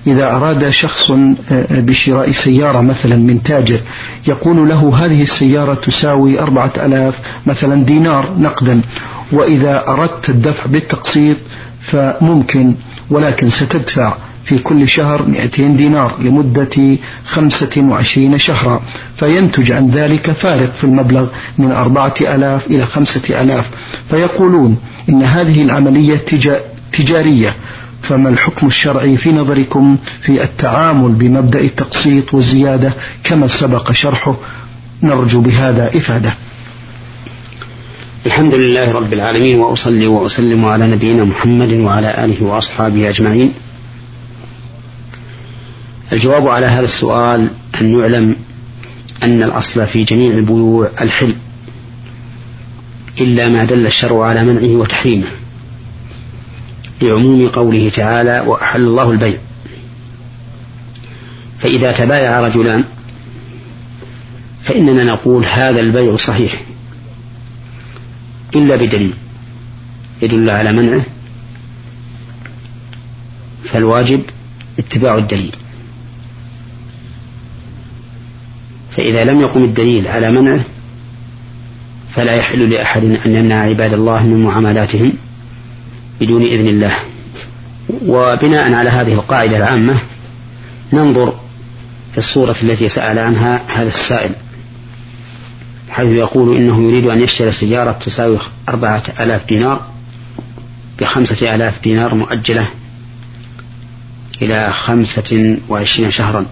إذا أراد شخص بشراء سيارة مثلا من تاجر، يقول له هذه السيارة تساوي 4000 مثلا دينار نقدا، وإذا أردت الدفع بالتقسيط فممكن، ولكن ستدفع في كل شهر 200 دينار لمدة 25 شهرا، فينتج عن ذلك فارق في المبلغ من 4000 إلى 5000. فيقولون إن هذه العملية تجارية، فما الحكم الشرعي في نظركم في التعامل بمبدأ التقسيط والزيادة كما سبق شرحه؟ نرجو بهذا إفادة. الحمد لله رب العالمين، وأصلي وأسلم على نبينا محمد وعلى آله وأصحابه أجمعين. الجواب على هذا السؤال أن يعلم أن الأصل في جميع البيوع الحل، إلا ما دل الشرع على منعه وتحريمه، لعموم قوله تعالى: وأحل الله البيع. فإذا تبايع رجلان فإننا نقول هذا البيع صحيح إلا بدليل يدل على منعه، فالواجب اتباع الدليل. فإذا لم يقم الدليل على منعه فلا يحل لأحد أن يمنع عباد الله من معاملاتهم بدون إذن الله. وبناء على هذه القاعدة العامة ننظر في الصورة التي سأل عنها هذا السائل، حيث يقول إنه يريد أن يشتري سيارة تساوي 4000 دينار ب5000 دينار مؤجلة إلى 25 شهرا.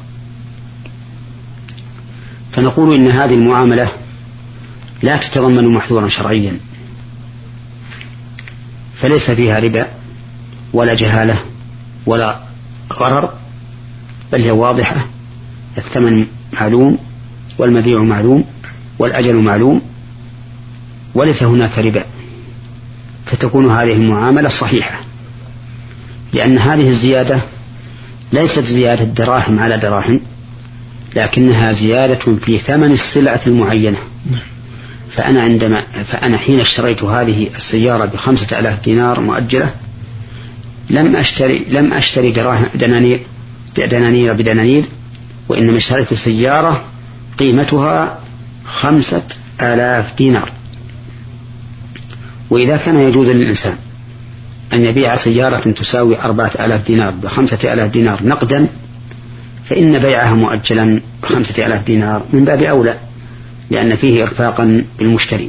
فنقول إن هذه المعاملة لا تتضمن محذورا شرعيا، فليس فيها ربا ولا جهالة ولا غرر، بل هي واضحة، الثمن معلوم والمبيع معلوم والأجل معلوم، وليس هناك ربا، فتكون هذه المعاملة صحيحة، لأن هذه الزيادة ليست زيادة دراهم على دراهم، لكنها زيادة في ثمن السلعة المعينة. فأنا حين اشتريت هذه السيارة ب5000 دينار مؤجلة لم أشتري دنانير بدنانير، وإنما اشتريت سيارة قيمتها 5000 دينار. وإذا كان يجوز للإنسان أن يبيع سيارة تساوي 4000 دينار ب5000 دينار نقدا، فإن بيعها مؤجلا ب5000 دينار من باب أولى، لأن فيه إرفاقا بالمشتري.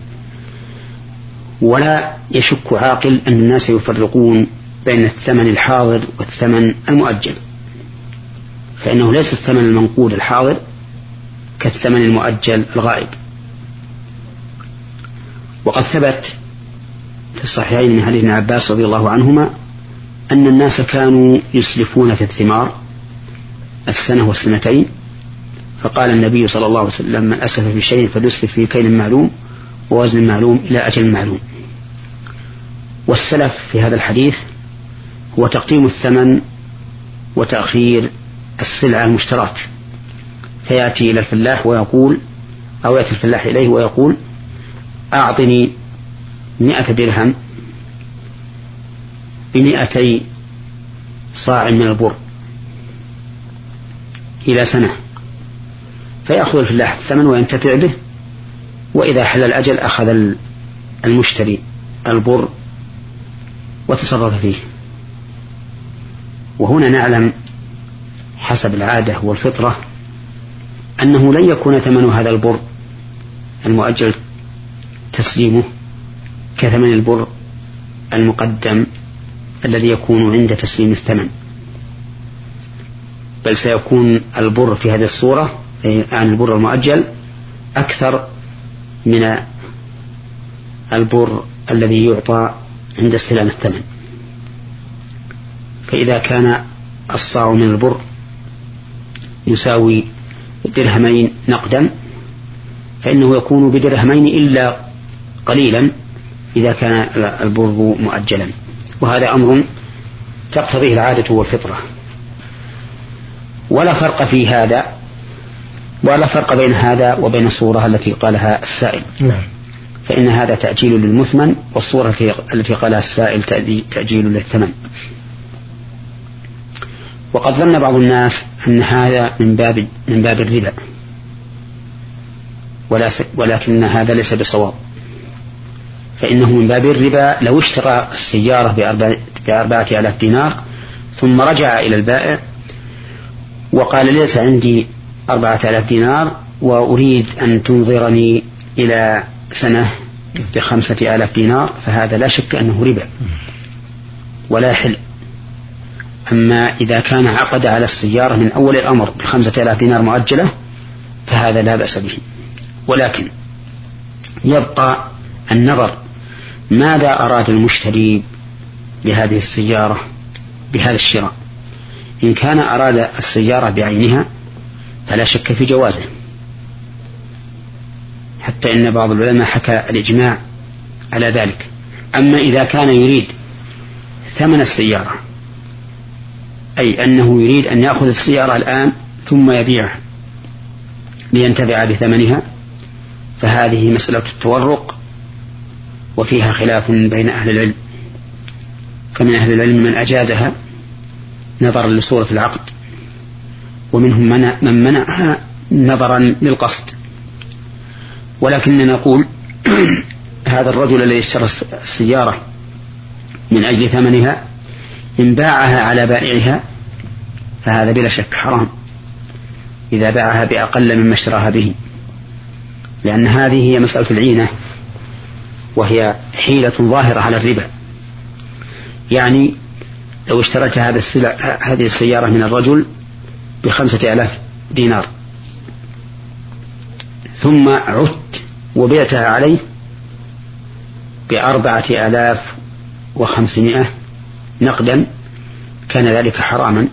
ولا يشك عاقل أن الناس يفرقون بين الثمن الحاضر والثمن المؤجل، فإنه ليس الثمن المنقود الحاضر كالثمن المؤجل الغائب. وقد ثبت في الصحيحين من حديث ابن عباس رضي الله عنهما أن الناس كانوا يسلفون في الثمار السنة والسنتين، فقال النبي صلى الله عليه وسلم: من أسلف في شيء فليسلف في كيل معلوم ووزن معلوم إلى أجل معلوم. والسلف في هذا الحديث هو تقديم الثمن وتأخير السلعة المشترات، فيأتي إلى الفلاح ويقول، أو يأتي الفلاح إليه ويقول: أعطني 100 درهم ب200 صاع من البر إلى سنة، فيأخذ الفلاح الثمن وينتفع به، وإذا حل الأجل أخذ المشتري البر وتصرف فيه. وهنا نعلم حسب العادة والفطرة أنه لن يكون ثمن هذا البر المؤجل تسليمه كثمن البر المقدم الذي يكون عند تسليم الثمن، بل سيكون البر في هذه الصورة عن البر المؤجل أكثر من البر الذي يعطى عند استلام الثمن. فإذا كان الصاع من البر يساوي 2 درهم نقدا، فإنه يكون ب2 درهم إلا قليلا إذا كان البر مؤجلا، وهذا أمر تقتضيه العادة والفطرة. ولا فرق في هذا، ولا فرق بين هذا وبين الصورة التي قالها السائل، فإن هذا تأجيل للمثمن، والصورة التي قالها السائل تأجيل للثمن. وقد ظن بعض الناس أن هذا من باب الربا، ولكن هذا ليس بصواب، فإنه من باب الربا لو اشترى السيارة ب4,000 دينار ثم رجع إلى البائع وقال ليس عندي 4,000 دينار وأريد أن تنظرني إلى سنة ب5,000 دينار، فهذا لا شك أنه ربا ولا يحل. أما إذا كان عقد على السيارة من أول الأمر ب5,000 دينار مؤجلة فهذا لا بأس به، ولكن يبقى النظر ماذا أراد المشتري بهذه السيارة بهذا الشراء. إن كان أراد السيارة بعينها فلا شك في جوازه، حتى إن بعض العلماء حكى الإجماع على ذلك. أما إذا كان يريد ثمن السيارة، أي أنه يريد أن يأخذ السيارة الآن ثم يبيعها لينتفع بثمنها، فهذه مسألة التورق وفيها خلاف بين أهل العلم، فمن أهل العلم من أجازها نظرا لصورة العقد، ومنهم من منعها نظرا للقصد. ولكننا نقول هذا الرجل الذي اشترى السيارة من أجل ثمنها إن باعها على بائعها فهذا بلا شك حرام إذا باعها بأقل مما اشتراها به، لأن هذه هي مسألة العينة، وهي حيلة ظاهرة على الربا. يعني لو اشتريت هذه السيارة من الرجل ب5,000 دينار ثم عدت وبعتها عليه ب4,500 نقدا، كان ذلك حراما،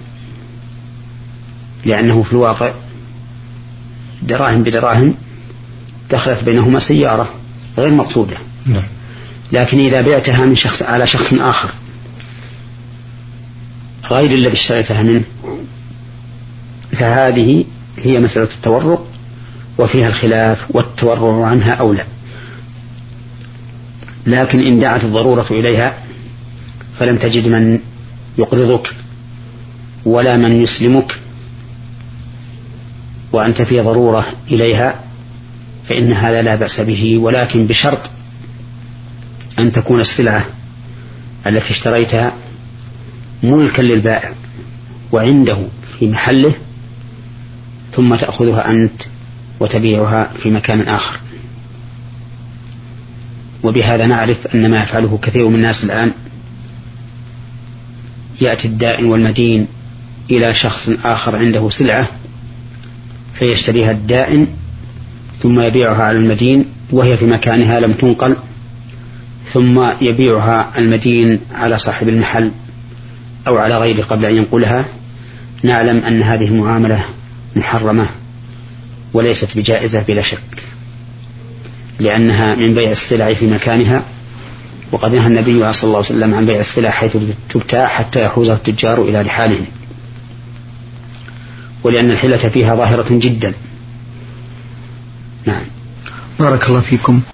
لأنه في الواقع دراهم بدراهم دخلت بينهما سيارة غير مقصودة. لكن إذا بعتها من شخص على شخص آخر غير الذي اشتريتها منه فهذه هي مسألة التورق وفيها الخلاف، والتورع عنها أولى. لكن إن دعت الضرورة إليها فلم تجد من يقرضك ولا من يسلمك وأنت في ضرورة إليها فإن هذا لا بأس به، ولكن بشرط أن تكون السلعة التي اشتريتها ملكا للبائع وعنده في محله، ثم تأخذها أنت وتبيعها في مكان آخر. وبهذا نعرف أن ما يفعله كثير من الناس الآن، يأتي الدائن والمدين إلى شخص آخر عنده سلعة فيشتريها الدائن ثم يبيعها على المدين وهي في مكانها لم تنقل، ثم يبيعها المدين على صاحب المحل أو على غيره قبل أن ينقلها. نعلم أن هذه المعاملة محرمة وليست بجائزة بلا شك، لأنها من بيع السلع في مكانها، وقد نهى النبي صلى الله عليه وسلم عن بيع السلع حيث تبتاع حتى يحوزها التجار إلى رحالهم، ولأن الحيلة فيها ظاهرة جدا. نعم. بارك الله فيكم.